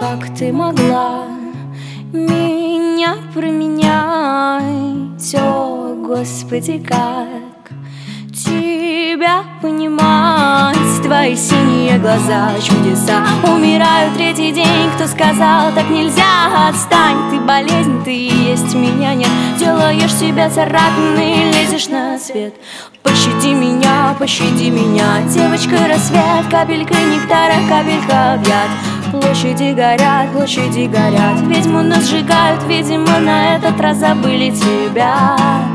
как ты могла меня променять? О, Господи, как Тебя понимать? Твои синие глаза, чудеса. Умираю третий день, кто сказал, так нельзя? Отстань, ты болезнь, ты есть меня нет. Делаешь себя царапиной, лезешь на свет. Пощади меня, девочка, рассвет. Капелька нектара, капелька в яд. Площади горят, ведьму нас сжигают. Видимо, на этот раз забыли тебя.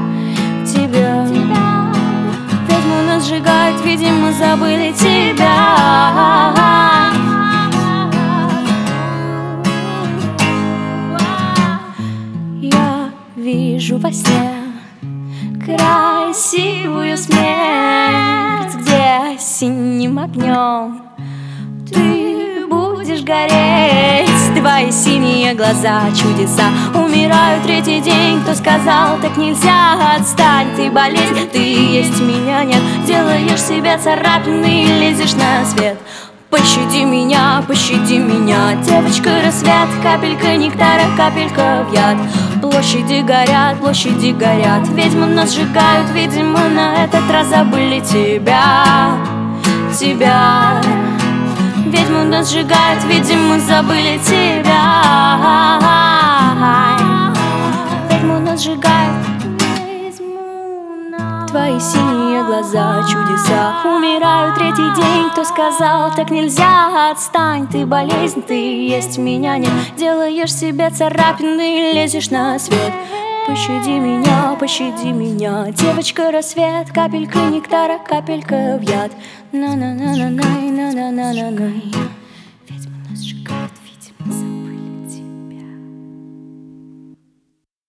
Ведьму нас сжигают, видимо, забыли тебя. Я вижу во сне красивую смерть, где синим огнем ты будешь гореть. Твои синие глаза, чудеса. Умираю третий день, кто сказал, так нельзя? Отстань, ты болезнь, ты есть меня нет. Делаешь себя царапиной, лезешь на свет. Пощади меня, девочка, рассвет. Капелька нектара, капелька в яд. Площади горят, ведьмы нас сжигают. Видимо, на этот раз забыли тебя. Ведьму нас сжигают, видимо, забыли тебя. Ведьму нас сжигают. Твои синие глаза, чудеса. Умираю третий день, кто сказал, так нельзя? Отстань, ты болезнь, ты есть меня нет. Делаешь себя царапиной, лезешь на свет. Пощади меня, девочка, рассвет. Капелька нектара, капелька в яд. На-на-на-на-на-на-на-на-на.